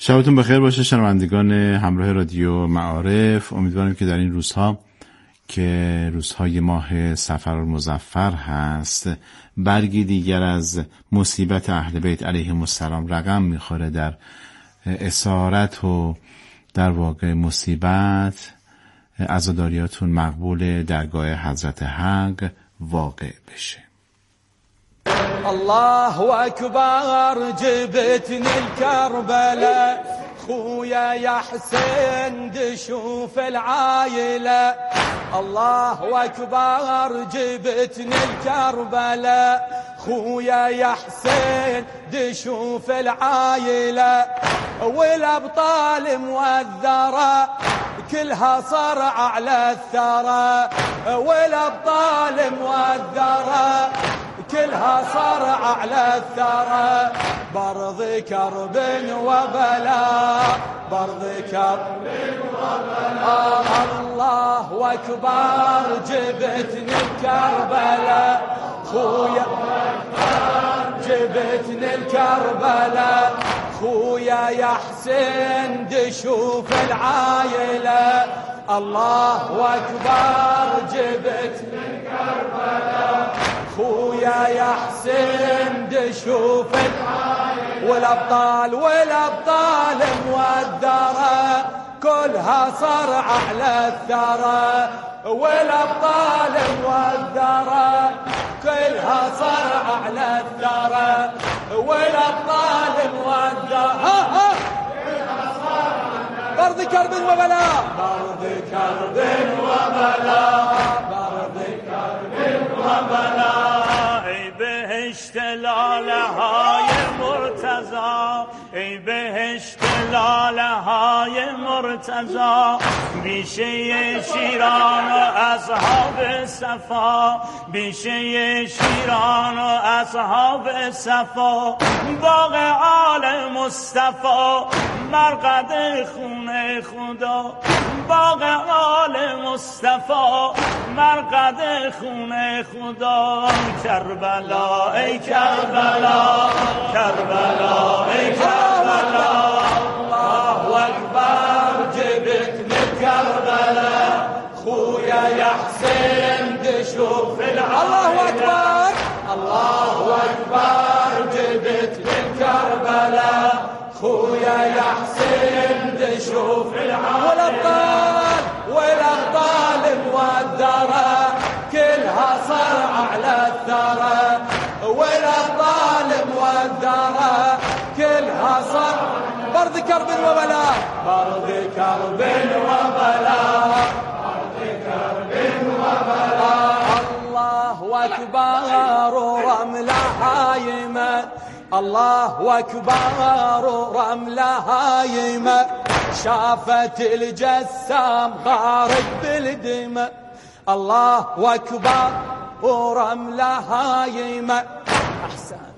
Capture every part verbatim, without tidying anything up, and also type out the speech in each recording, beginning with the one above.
شبتون بخیر باشه شنوندگان همراه رادیو معارف. امیدوارم که در این روزها که روزهای ماه صفر المظفر هست برگی دیگر از مصیبت اهل بیت علیهم السلام رقم میخوره در اسارت و در واقع مصیبت. عزاداریاتون مقبول درگاه حضرت حق واقع بشه. الله اکبر جبتني الكربلة خويا يا حسين دشوف العايلة. الله اكبر جبتني الكربلة خويا يا حسين دشوف العايلة. والابطال موذرة كلها صرع على الثرى. والابطال موذرة كلها صرع على الثرى. برض كرب وبلاء برض كرب وبلاء. الله اكبر جبتني الكربلاء خويا جبتني الكربلاء خويا يا حسين دشوف العايلة. الله اكبر جبتني الكربلاء خويا يا حسين دشوف العايلة. والابطال والابطال موذرة كلها صرع على الثرى. والابطال موذرة كلها صرع على الثرى. والابطال موذرة برض كرب وبلاء برض كرب وبلاء برض كرب وبلاء. ای بهشت لاله های مرتضی ای بهشت لاله های مرتضی بیشه شیران و اصحاب صفا بیشه شیران و اصحاب صفا. باغ آل مصطفی مرقد خون خدا. باغ آل مصطفی مرقد خون خدا. کربلا ای کربلا کربلا ای کربلا. الله اکبر جبتني الكربلاء خويا يا حسين دشوف العايلة. الله اكبر الله اكبر جبتني الكربلاء خويا يا حسين دشوف العايلة. والابطال والابطال موذرة كلها صرع على الثرى. والابطال موذرة كلها صرع برض كرب وبلاء برض كرب وبلاء برض كرب وبلاء. الله اكبر رملة هايمة الله اكبر رملة هايمة شافت الجسام غارق بالدماء. الله اكبر ورملة هايمة. احسنت.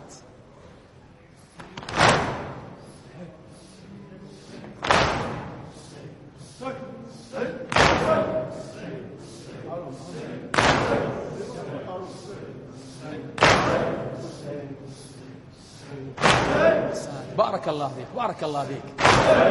بارك الله فيك بارك الله فيك.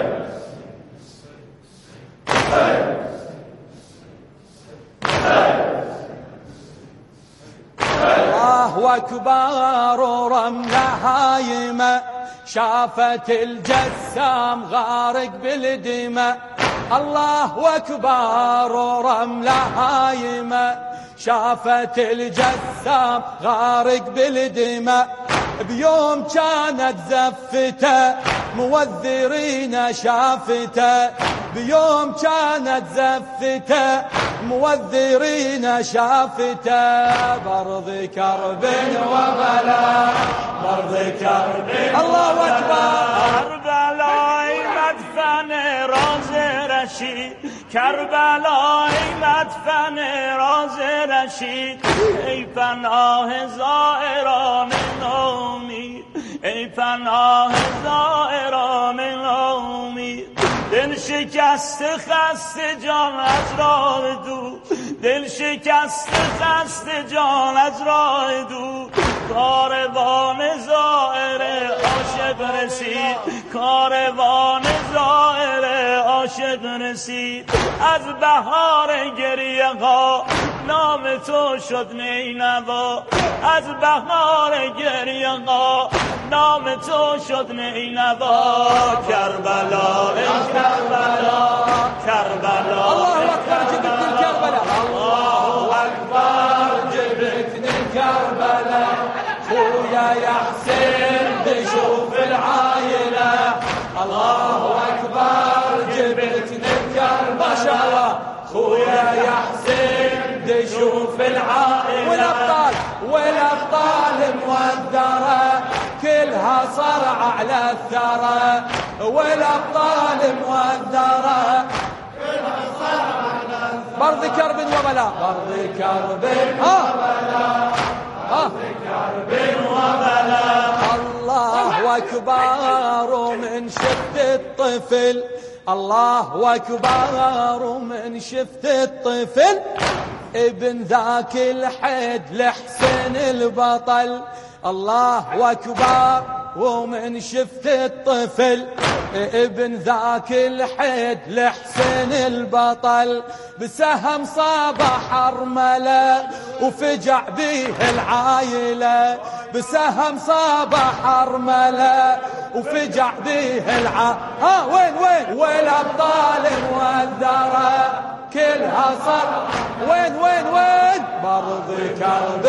الله اكبر رملة هايمة شافت الجسام غارق بالدماء. الله اكبر رملة هايمة شافت الجسام غارق بالدماء. بيوم كانت زفته موذرين شافته. بيوم كانت زفته موذرين شافته. برض كرب وبلاء برض كرب. الله اكبر. کربلای مدفن راز رشید کربلای مدفن راز رشید. ای پناه زائران نومید ای پناه زائران نومید. دل شکست خست جان از راه دور دل شکست خست جان از راه دور. کاروان زائر عاشق رسید کاروان عاشق رسید از بهار گریه ها نام تو شد نینوا از بهار گریه ها نام تو شد نینوا کربلا ای کربلا کربلا الله اکبر جبتني کربلا الله اکبر جبتني کربلا خويا يا حسين بشوف العايله الله اكبر جبتني کربلا ما شاء الله خويا يا حسين بشوف العائله والابطال والابطال مودره كلها صرع على الثرى والابطال مودره كلها صرع على الثرى برد كرب وبلاء برد كرب وبلاء برد كرب وبلاء الله اكبر ومن شفت الطفل الله اكبر ومن شفت الطفل ابن ذاك الحد لحسين البطل الله اكبر ومن شفت الطفل ابن ذاك الحد لحسين البطل بسهم صاب حرمله وفجع به العايله بسهم صاب حرمله وفجع به العايله ها وين وين والابطال مودره كلها صار وين وين وين برض كرب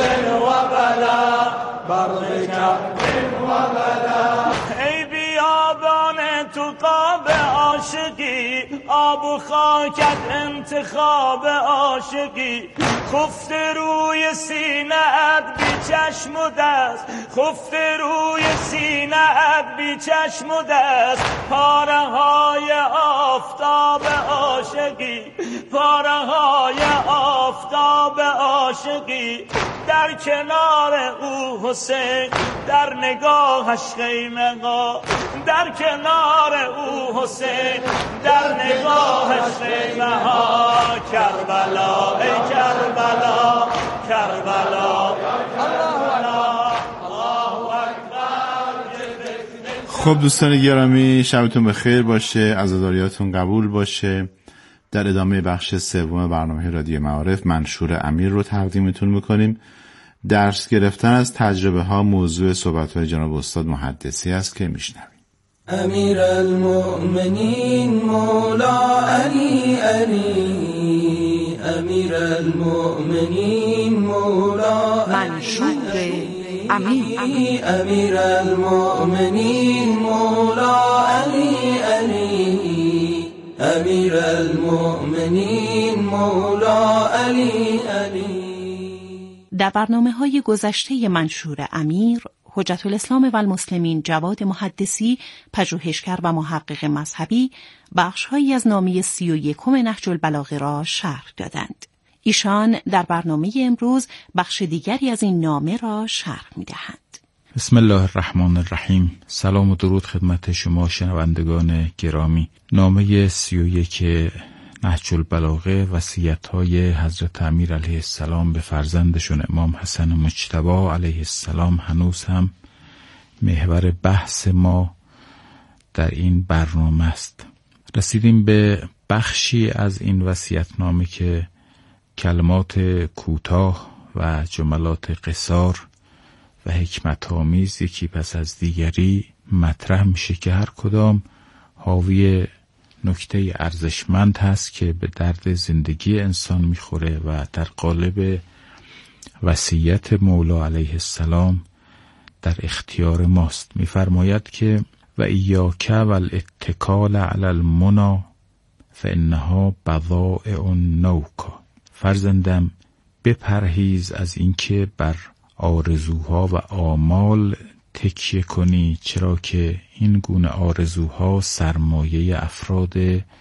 وبلاء برض كرب وبلاء ای بیابان تو قاب عاشقی آب و خاکت انتخاب عاشقی خفت روی سینه ات بی چشم و دست خفت روی سینه ات بی چشم و دست پاره های آفتاب عاشقی پاره های آفتاب عاشقی در کنار او حسین در نگاهش خیمه ها در کنار او حسین در نگاهش خیمه ها کربلا ای کربلا کربلا خب دوستان گرامی شبتون بخیر باشه عزاداریاتون قبول باشه. در ادامه بخش سوم برنامه رادیو معارف منشور امیر رو تقدیمتون میکنیم. درس گرفتن از تجربه ها موضوع صحبت های جناب استاد محدثی است که میشنویم. امیر المؤمنین مولا علی علی امیر المؤمنین مولا منشور امیر امیر المؤمنین مولا علی علی امیر المؤمنین مولا علی علی. در برنامه‌های گذشته منشور امیر، حجت الاسلام و المسلمین جواد محدثی، پژوهشگر و محقق مذهبی، بخش‌هایی از نامه سی و یکم نهج البلاغه را شرح دادند. ایشان در برنامه امروز بخش دیگری از این نامه را شرح می‌دهند. بسم الله الرحمن الرحیم. سلام و درود خدمت شما شنوندگان گرامی. نامه سی و یک نهج البلاغه، وصیت‌های حضرت امیر علیه السلام به فرزندشون امام حسن مجتبی علیه السلام هنوز هم محور بحث ما در این برنامه است. رسیدیم به بخشی از این وصیت‌نامه که کلمات کوتاه و جملات قصار و حکمت‌آمیز یکی پس از دیگری مطرح میشه که هر کدام حاوی نکته ارزشمند هست که به درد زندگی انسان میخوره و در قالب وصیت مولا علیه السلام در اختیار ماست. میفرماید که و ایاک والاتکال علی المنی فانها بضائع نوکا. فرزندم بپرهیز از اینکه بر آرزوها و آمال تکیه کنی، چرا که این گونه آرزوها سرمایه افراد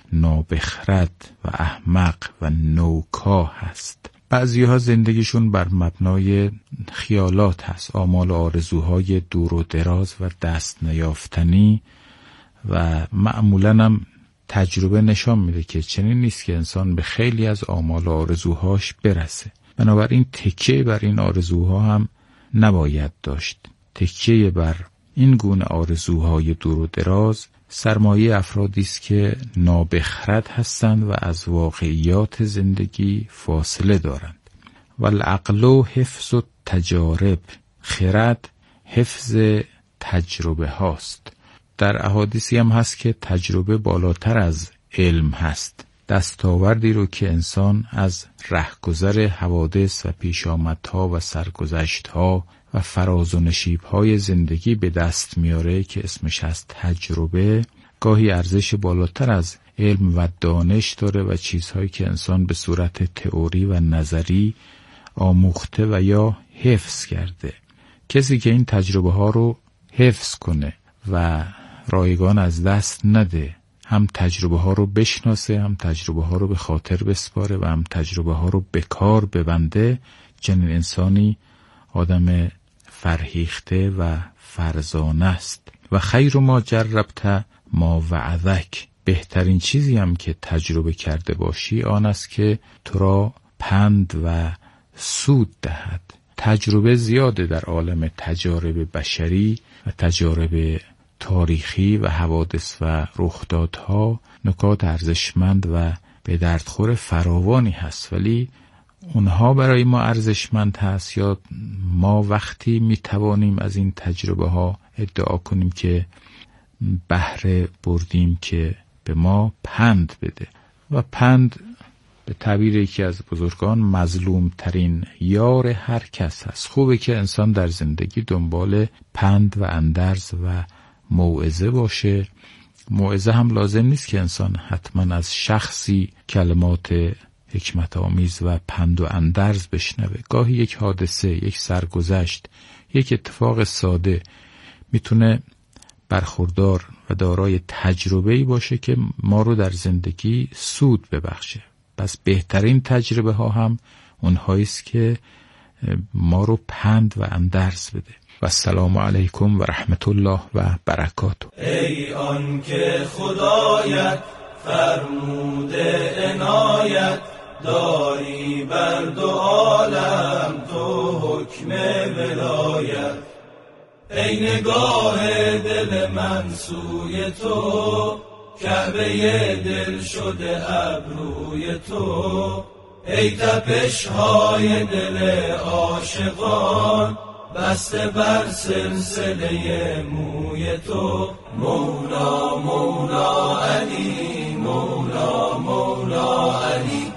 نابخرد و احمق و نوکا هست. بعضیها زندگیشون بر مبنای خیالات هست، آمال و آرزوهای دور و دراز و دست نیافتنی، و معمولاً هم تجربه نشان میده که چنین نیست که انسان به خیلی از آمال و آرزوهاش برسه. بنابراین تکیه بر این آرزوها هم نباید داشت. تکیه بر این گونه آرزوهای دور و دراز سرمایه افرادی است که نابخرد هستند و از واقعیات زندگی فاصله دارند. والعقل حفظ التجارب، خرد حفظ تجربه هاست. در احادیثی هم هست که تجربه بالاتر از علم هست. دستاوردی رو که انسان از رهگذر حوادث و پیشامدها و سرگذشتها و فراز و نشیبهای زندگی به دست میاره که اسمش هست تجربه، گاهی ارزش بالاتر از علم و دانش داره و چیزهایی که انسان به صورت تئوری و نظری آموخته و یا حفظ کرده. کسی که این تجربه ها رو حفظ کنه و رایگان از دست نده، هم تجربه ها رو بشناسه، هم تجربه ها رو به خاطر بسپاره و هم تجربه ها رو به کار ببنده، چنین انسانی آدم فرهیخته و فرزانه است. و خیر ما جربت ما وعظک، بهترین چیزی هم که تجربه کرده باشی آن است که تو را پند و سود دهد. تجربه زیاده در عالم تجارب بشری و تجارب تاریخی و حوادث و رخدادها، نکات ارزشمند و به دردخور فراوانی هست، ولی اونها برای ما ارزشمند هست یا ما وقتی میتوانیم از این تجربه ها ادعا کنیم که بهره بردیم که به ما پند بده. و پند به تعبیر یکی از بزرگان مظلوم ترین یار هر کس هست. خوبه که انسان در زندگی دنبال پند و اندرز و موعظه باشه. موعظه هم لازم نیست که انسان حتما از شخصی کلمات حکمت آمیز و پند و اندرز بشنوه. گاهی یک حادثه، یک سرگذشت، یک اتفاق ساده میتونه برخوردار و دارای تجربه‌ای باشه که ما رو در زندگی سود ببخشه. پس بهترین تجربه ها هم اونهایی است که ما رو پند و اندرز بده. و السلام علیکم و رحمت الله و برکاته. ای آن که خدایت فرموده عنایت داری بر دو عالم تو حکم ولایت. ای نگاه دل من سوی تو، کعبه دل شده ابروی تو. ای تپش های دل عاشقان بسته بر سلسله موی تو. مولا مولا علی، مولا مولا علی.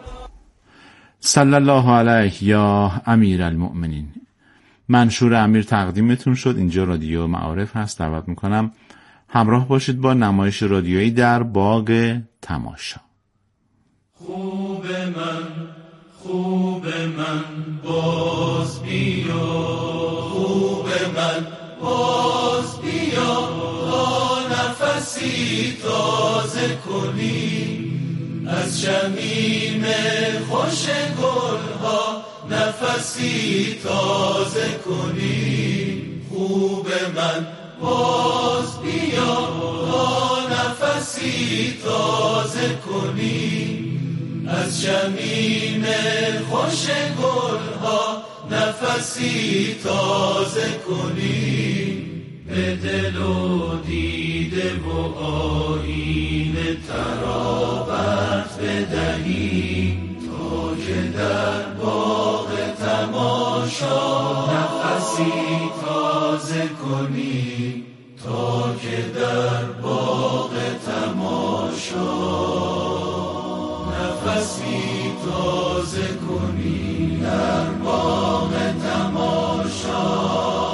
صلی الله علیه یا امیر المؤمنین. منشور امیر تقدیمتون شد. اینجا رادیو معارف هست. دعوت میکنم همراه باشید با نمایش رادیویی در باغ تماشا. خوب من، خوب من باز بیا، خوب من باز بیا، تا نفسی تازه کنی از شمیم خوش گلها، نفسی تازه کنی. خوب من باز بیا، تا نفسی تازه کنی از شمیم خوش گلها، نفسی تازه کنی. به دل و دیده و آیین ترابت بدهی تا که در باغ تماشا نفسی تازه کنی، تا که در باغ تماشا نفسی تازه کنی در باغ تماشا.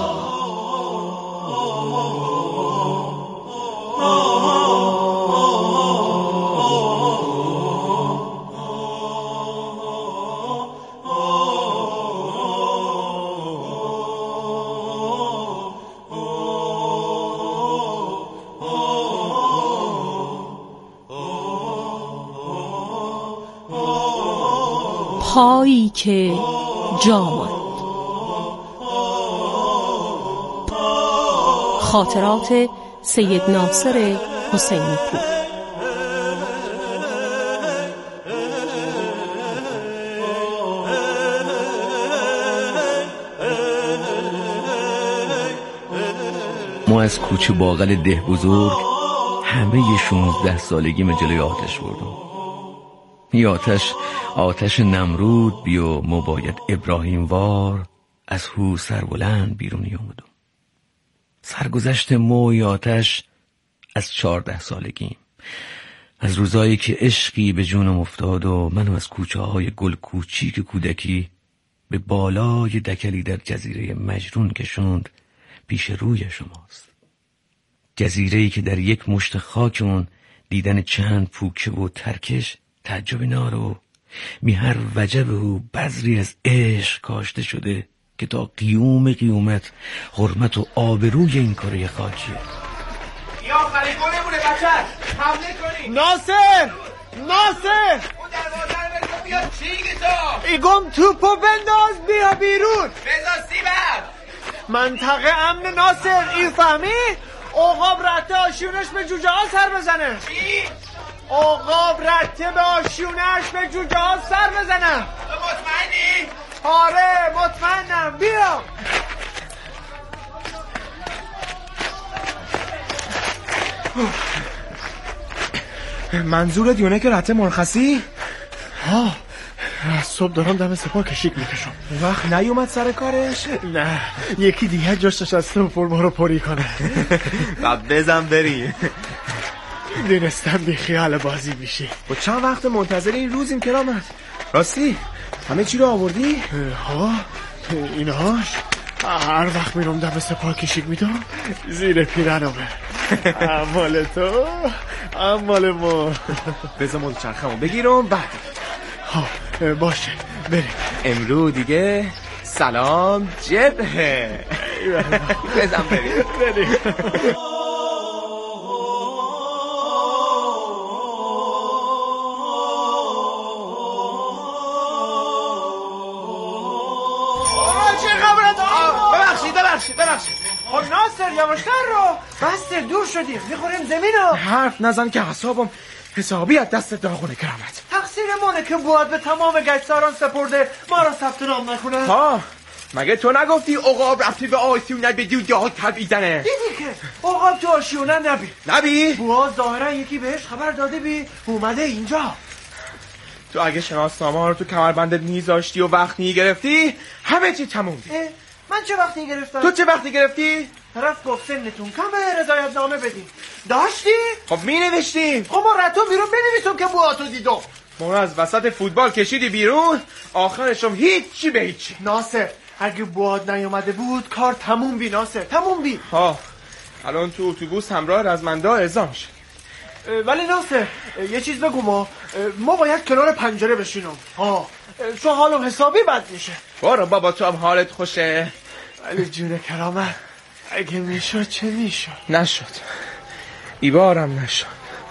پایی که جا ماند. خاطرات سید ناصر حسینی پور. ما از کوچه باقل ده بزرگ همه شونزده سالگیم جلوی آتش بردم. این آتش آتش نمرود بی و مباید ابراهیم وار از هو سربلند بیرونی اومدم. سرگذشت موی آتش از چهارده سالگیم، از روزایی که عشقی به جونم افتاد و منو از کوچه های گل کوچیک کودکی به بالای دکلی در جزیره مجنون کشوند پیش روی شماست. جزیره‌ای که در یک مشت خاک اون دیدن چند پوکه و ترکش تعجب نارو می هر وجب و بذری از عشق کاشته شده که تا قیوم قیومت حرمت و آبروی این کره خاکیه. یا آخرین گونه بوده بچه حمله کنی. ناصر ناصر اون دروازه رو بگو بیاد. چی میگی تو؟ ایگم توپو بنداز بیا بیرون. بذار سیبر. منطقه امن ناصر، این فهمی؟ عقاب رته آشیونش به جوجه ها سر بزنه. چی؟ عقاب رته به آشیونش به جوجه ها سر بزنه. تو مطمئنی؟ آره مطمئنم. بیا. منظور دیونه که رته مرخصی؟ ها از صبح دارم دم سپاه کشیک میکشم. وقت نیومد سر کارش؟ نه یکی دیگه جاش نشسته و فرما رو پری کنه. و بزن بری. دونستم بی خیال بازی میشی. با چند وقت منتظر این روزیم کرامت؟ راستی همه چی رو آوردی؟ ها اینهاش هر وقت میرم دم سپاه کشیک میدم زیر پیرنمه. امال تو امال ما. بذار مال چرخمو بگیرم بعد. ها باشه بریم. امرو دیگه سلام جبهه. بزن بریم بریم. ببخشید ببخشید ببخشید. خب ناصر یواشتر رو بس دور شدیم میخوریم زمینو. حرف نزن که حسابم حسابی از دست داغونه کرامت. تقصیر مونه که باید به تمام گشتاران سپرده ما را ثبت نام نکنه. ها مگه تو نگفتی عقاب رفتی به آسیونه به جوجه ها تبیدنه؟ دیدی که عقاب تو آشیونه نبی نبی؟ بوا ظاهرا یکی بهش خبر داده بی اومده اینجا. تو اگه شناسنامه ها رو تو کمربندت میذاشتی و وقت میگرفتی همه چی تموم بود. من چه وقتی گرفتم؟ تو چه وقتی گرفتی؟ طرف گفت سنتون کمه رضایت نامه بدین. داشتی؟ خب می نوشتی. خب ما رتو بیرون بنویسم که بواتو دیدم. ما از وسط فوتبال کشیدی بیرون آخرشم هیچی به هیچی. ناصر اگه بواد نیومده بود کار تموم بی ناصر تموم بی. ها الان تو اتوبوس همراه رزمنده ها اعزام شد. ولی ناصر یه چیز بگو ما ما باید کنار پنجره بشینم. ها چون حالم حسابی بد میشه. برو بابا تو هم حالت خوشه. ولی جون کرامت اگه میشد چه میشد؟ نشد ایبارم نشد.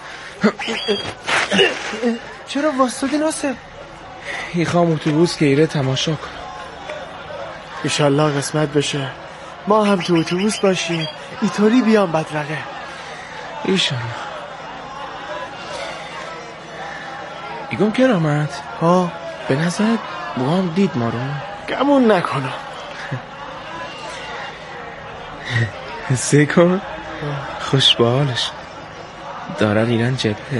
چرا واسطی ناصر؟ میخوام اتوبوس که ایره تماشا کنم. ایشالله قسمت بشه ما هم تو اتوبوس باشیم اینطوری بیام بدرقه. ایشالله. ایگم کرامت ها به نظر بوام دید ما رو؟ گمون نکنم. حسه کن خوش به حالش دارن ایران جبهه.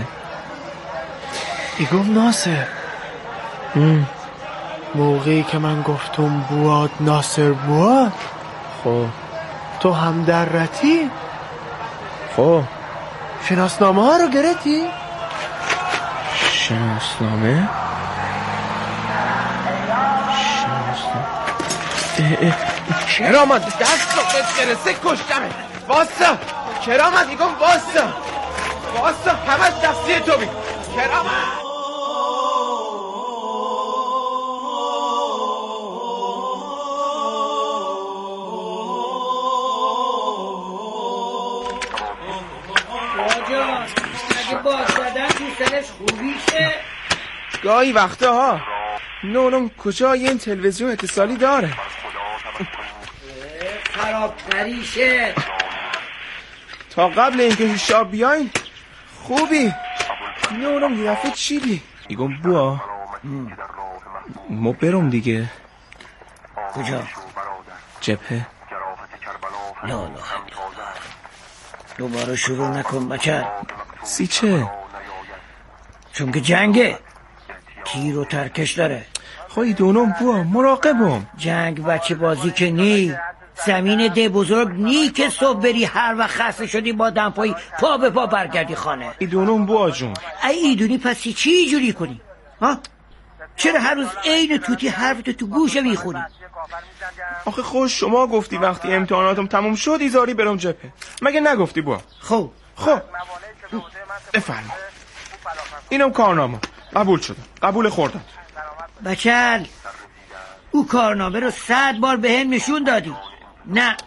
ایگم ناصر ام. موقعی که من گفتم بواد ناصر بواد خب تو هم در رتی؟ خب شناسنامه ها رو گرفتی؟ شناسنامه؟ شناسنامه کرامت دست رو بهت برسه کشتمه. واسه کرامت میگم واسه واسه همه دستی تو بی کرامت. جان اگه باز دادن تو سنش خوبیشه گاهی وقتا ها نونم کجا یه این تلویزیون اتصالی داره خرابتریشه. تا قبل اینکه شاب بیاین خوبی نونم یه دفعه چیدی. میگم بوا ما برم دیگه. کجا؟ جبهه. لا لا دوباره شروع نکن بچه. سیچه؟ چون که جنگه، تیر و ترکش داره. خواهی دونم بوا مراقبم. جنگ بچه بازی که نی، زمین ده بزرگ نی که صبح بری هر وقت خسته شدی با دمپایی پا به پا برگردی خانه. ایدونم بوا جون. ای ایدونی پس چی جوری کنی؟ ها؟ چرا هر روز عین توتی حرفتو تو گوشه میخونی؟ آخه خوش شما گفتی وقتی امتحاناتم تموم شد ایزاری برم جبهه، مگه نگفتی بوا؟ خب خب بفرما. اینم کارنامه، قبول شدم، قبول خوردم. بچل او کارنامه رو صد بار به هم نشون دادی. نه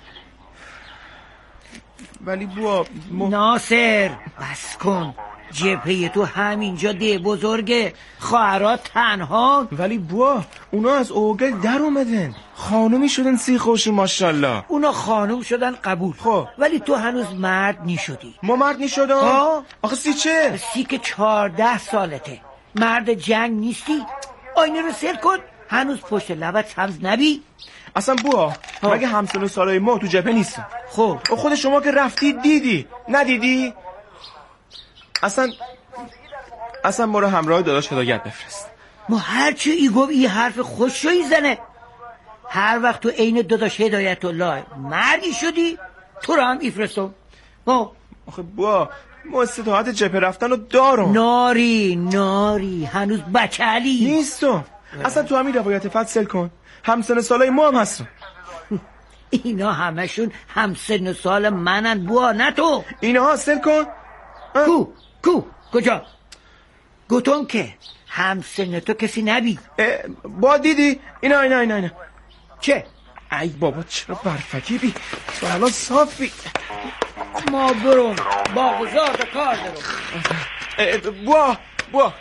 ولی بوا م... ناصر بس کن، جبهه تو همینجا ده بزرگه، خواهرات تنها. ولی بوا اونا از اوگل در اومدن، خانومی شدن سی خوشی ماشالله. اونا خانوم شدن قبول، خب ولی تو هنوز مرد نیشدی. ما مرد نیشدم؟ ها؟ آخه سی چه؟ سی که چارده سالته، مرد جنگ نیستی. آینه رو سر کن، هنوز پشت لبت سبز نبی. اصلا بوا مگه همسن و سالای ما تو جبهه نیستن؟ خب خود شما که رفتی دیدی ندیدی؟ اصلا اصلا ما رو همراه داداش هدایت بفرست. ما هرچی ای گفت ای حرف خوشویی زنه. هر وقت تو عین داداش هدایت الله مردی شدی تو رو هم ایفرستم. آخه با ما استطاعت جبهه رفتن رو دارم. ناری ناری هنوز بچه‌لی نیستم. اصلا تو همین روایت فصل کن، همسن سالای ما هم هستن. اینا همشون همسن سال منن بوا، نه تو. اینا سل کن. کو کو کجا؟ گوتون که همسن تو کسی نبی. با دیدی اینا اینا اینا اینا چه؟ ای بابا چرا برفکی بی تو الان صافی. ما برم با گذار کار دارم. بوا بوا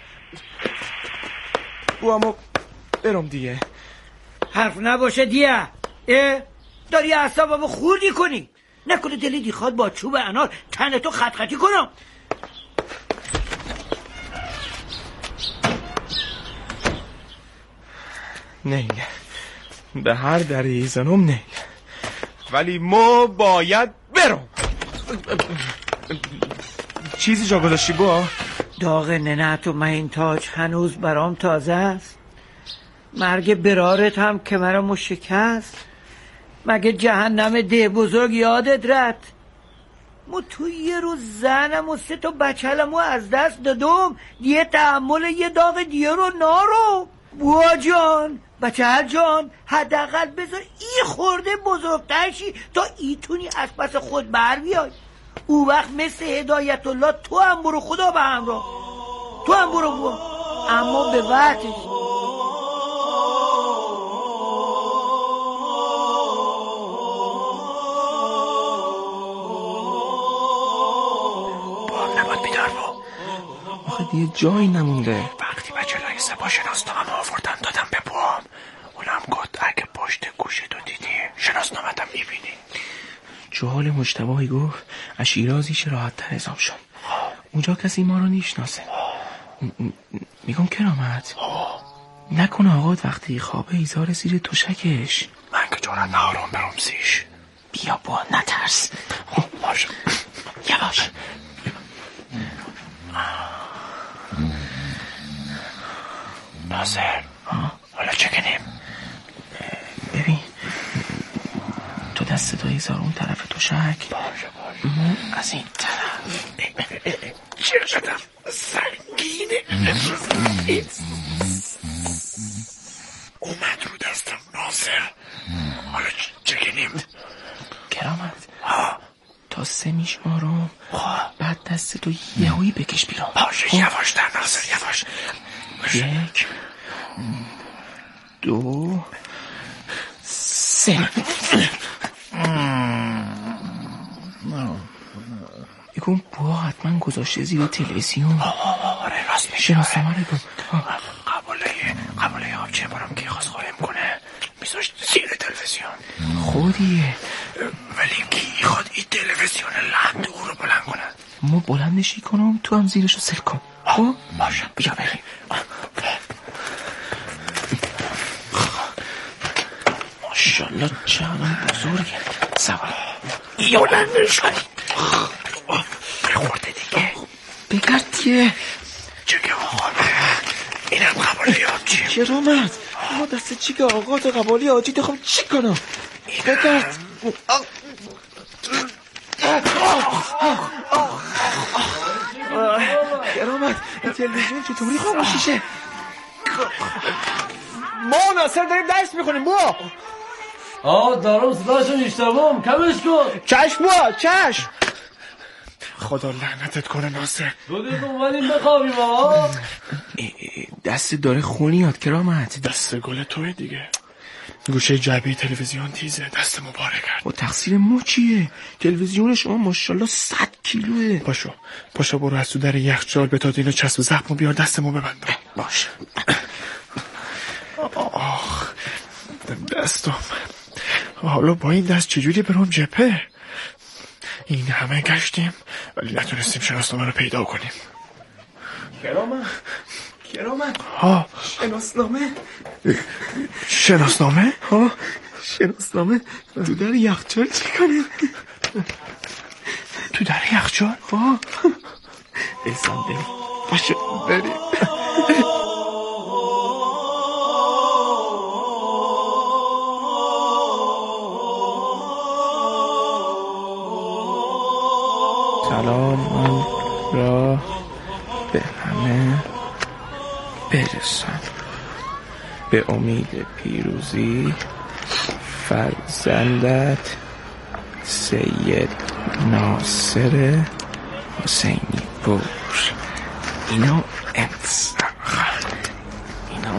بوا ما برم دیگه. حرف نباشه دیگه. اه داری اعصابمو خوردی کنی. نکنه دلی دیخواد با چوب انار تن تو خط خطی کنم. نیل به هر دری زنم نیل، ولی ما باید برم. چیزی جا گذاشتی با؟ داغ ننت و مهین تاج هنوز برام تازه است. مرگ برارت هم که مرا شکست. مگه جهنم ده بزرگ یادت رد؟ مو تو یه روز زنم و سه تا بچه‌لمو از دست دادم، دیگه تحمل یه داغ دیگه رو نارو. بوا جان بچه جان حداقل بذار ای خورده بزرگتر شی تا ایتونی از پس خود بر بیای. او وقت مثل هدایت الله تو هم برو، خدا به همراه تو هم برو بوا، اما به وقتش. با نباید بیدار با. آخه دیگه جایی نمونده. وقتی بچه لای سپاه شناسنامه آوردن دادم به بوام، اونم گفت اگه پشت گوشه تو دیدی شناسنامه‌تم میبینی. جوال مجتبی گفت از شیرازیش راحت تر ازام شد، اونجا کسی ما رو نیشناسه. میگم کرامت نکنه آقاد وقتی خوابه ایزار زیر توشکش. من که جورت نهارم برم سیش. بیا با نترس. باشه یواش. ناصر حالا چه کنیم؟ ببین تو دست تو ایزار اون طرف توشک، باشه باشه ما از این طرف. چقدر سنگینه. اومد رو دستم ناصر. حالا چه کنیم؟ کرامت تا سه میشمارم، بعد دست تو یهویی بکش بیرون. باشه یواش در ناصر یواش. یک دو سه. بگم بوا حتما گذاشته زیر تلویزیون. آره راست میشه. شناسنامه رو بگم. قبوله قبوله آبچه برام که خواست قایم کنه میذاشت زیر تلویزیون. خودیه ولی کی خود این تلویزیون لند او رو بلند کنه؟ ما بلندشی کنم تو هم زیرشو سل کن. خب باشه بیا بریم. ماشالله چقدر بزرگه. سوار بلندش کنی. خورده دیگه. بگرد دیگه. چگه آقا اینم قبالی آجی. کرامت ما دست چیک آقا تو قبالی آجی تو خب چی کنم؟ بگرد. کرامت این تلویزیون چطوری خاموشیشه؟ ما ناصر داریم درس میکنیم بوا. آه دارم صداشو میشتم کمش کن. چشم بوا چشم. خدا لعنتت کنه ناصر. دو دقیقه اومدیم بخوابیم آقا. دست داره خونی یاد کرامت. دست گل توی دیگه. گوشه جعبه تلویزیون تیزه. دست مبارک کرد. و تقصیر ما چیه؟ تلویزیون شما ماشاءالله صد کیلوه. پاشو پاشو برو از تو در یخچال به تا اینو چسب زخمو بیار دستمو ببندم. باشه. آخ دستم. حالا با این دست چجوری برم جبهه؟ این همه گشتیم ولی نتونستیم شناسنامه رو پیدا کنیم. کرامت کرامت ها شناسنامه شناسنامه ها شناسنامه تو در یخچال چی کنیم؟ تو در یخچال ها احسان بریم باشه بریم. سلام را به همه برسان. به امید پیروزی فرزندت سید ناصر حسینی پور. اینو امس اینو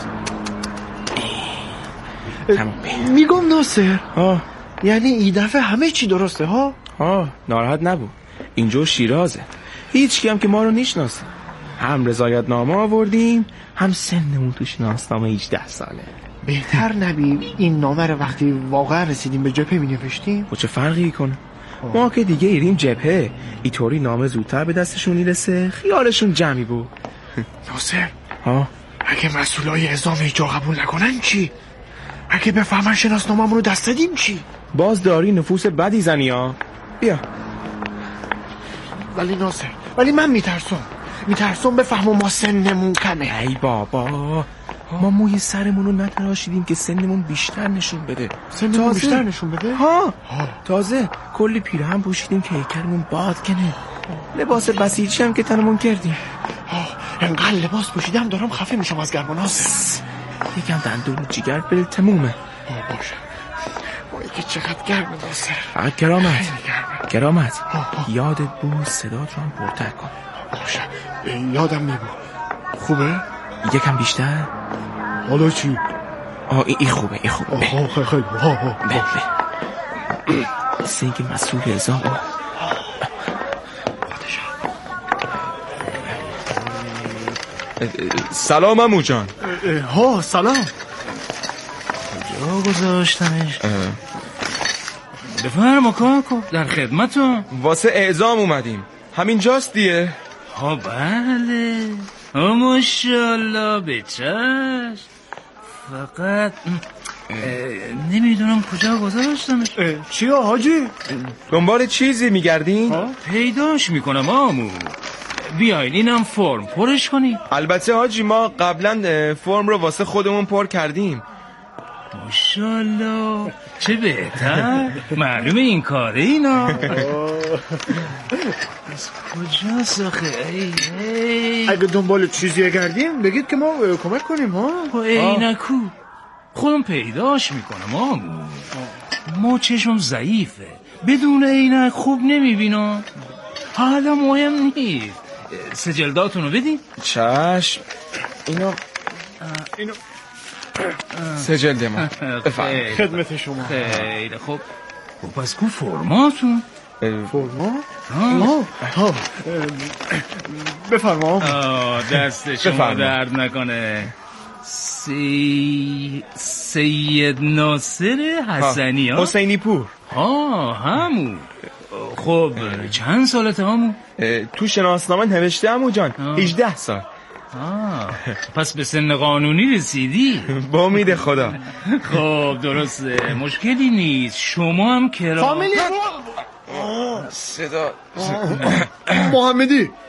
از میگم ناصر ها یعنی این دفعه همه چی درسته ها؟ ها ناراحت نبود. اینجا شیرازه. هیچ کی هم که ما رو نشناسه. هم رضایت نامه آوردیم هم سنمون تو شناسنامه هجده ساله. بهتر نبی این نامه رو وقتی واقعا رسیدیم به جبهه می نوشتیم؟ و چه فرقی کنه؟ ما که دیگه ایریم جبهه. اینطوری نامه زودتر به دستشون میرسه. خیالشون جمعی بود. ناصر ها اگه مسئولای اعزام ایجا قبول نکنن چی؟ اگه بفهمن شناسنامه‌مون رو دست دادیم چی؟ باز داری نفوس بدی زنی ها. بیا. ولی ناصر ولی من میترسم میترسم بفهمم ما سنمون کمه. ای بابا ما موی سرمون رو نتراشیدیم که سنمون بیشتر نشون بده. سنمون بیشتر نشون بده؟ ها تازه کلی پیرهن پوشیدیم که هیکلمون باد کنه. لباس بسیجی هم که تنمون کردیم. انقدر لباس پوشیدم دارم خفه میشم از گرما ناصر. یکم دندون جیگر بل تمومه. باشه ما یکی چقدر گرمه ناصر. کرامت کرامت یادت بود صدات رو هم پرتر کن. باشه یادم میبود. خوبه؟ یکم بیشتر. حالا چی؟ آه این خوبه این خوبه. آه خیلی خیلی بله مثل اینکه مسئول اعزام سلام عمو جان. ها سلام. کجا گذاشتمش؟ بفرما کاکو در خدمتم. واسه اعزام اومدیم. همین جاست دیگه؟ ها بله ها ماشاءالله به چشم. فقط نمیدونم کجا گذاشتمش. چیه حاجی؟ دنبال چیزی میگردین؟ پیداش میکنم آمو. بیاین اینم فرم پرش کنی. البته حاجی ما قبلا فرم رو واسه خودمون پر کردیم. ماشاءالله چه بهتر. معلومه این کاره اینا. کجاست آخه؟ اگه دنبال چیزی گردیم بگید که ما کمک کنیم ها. اینکو خودم پیداش میکنم آمو. ما چشم ضعیفه بدون عینک خوب نمیبینم. حالا مهم نیست. سجلداتونو بدین. چشم اینو اینو سجلد ما. خدمت شما. خیلی خوب. پس کو فرماتون؟ فرما؟ ها ها بفرما. دست شما درد نکنه. سی... سید ناصر حسنی ها؟ حسینی پور. ها همون. خب چند سالته همون؟ تو شناسنامه نوشته عمو جان هجده سال. آه. پس به سن قانونی رسیدی؟ با امید خدا. خب درسته مشکلی نیست. شما هم کرا فامیلی صدا محمدی